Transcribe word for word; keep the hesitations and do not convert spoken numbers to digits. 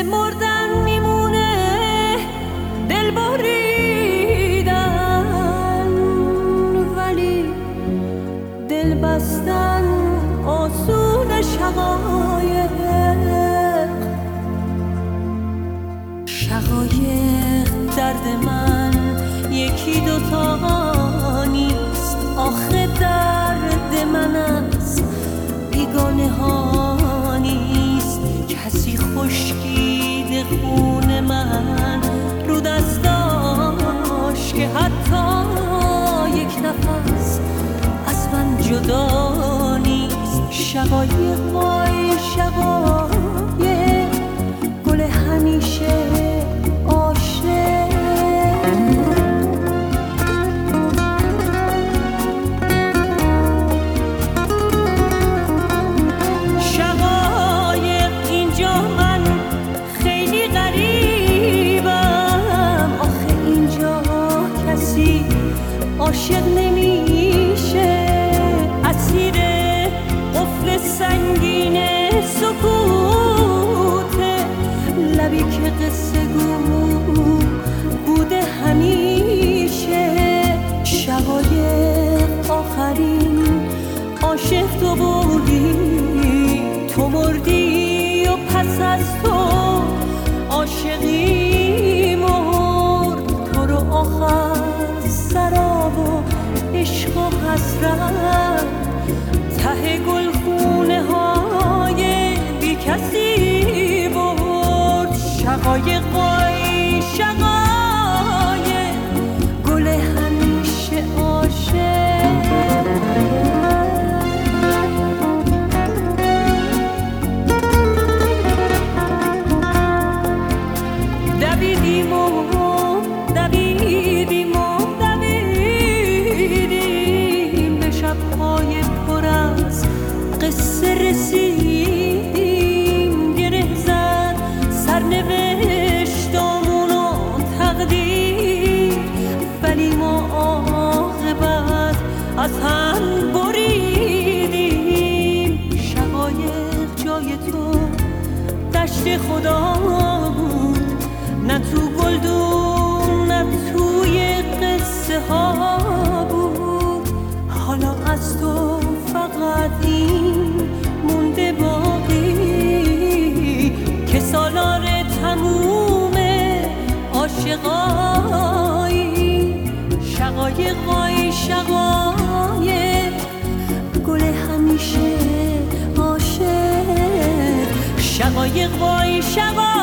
مثل مردن میمونه دل بریدن، ولی دل بستن آسون شقایق. شقایق درد من یکی دوتا نیست، آخه درد من از بیگانه ها نیست. کسی خشکیده خون من رو دستاش که حتی یک نفس از من جدا نیست. شقایق وای شقایق، گل همیشه عاشق. شقایق اینجا من خیلی غریبم، آخه اینجا کسی عاشق نمیشه. اسیر قفل سنگین سکوته، لبی که قصه گو بوده همیشه. شقایق آخرین عاشق تو بودی، تو مردی و پس از تو عاشقی مرد. تو رو آخر سراب و عشق و حسرت ته گلخونه های بی کسی برد. شقایق وای شقایق، گل همیشه عاشق. دویدیم و دویدیم و دویدیم، به شب‌های پر از قصه رسیدیم. گره زد سرنوشتامون و تقدیر، ولی ما عاقبت از هم بریدیم. شقایق جای تو دشت خدا بود، نه تو گلدون نه توی قصه ها بود. حالا از تو فقط این مونده باقی که سالار تموم عاشقایی. شقایق وای شقایق، گل همیشه عاشق. شقایق وای شقایق.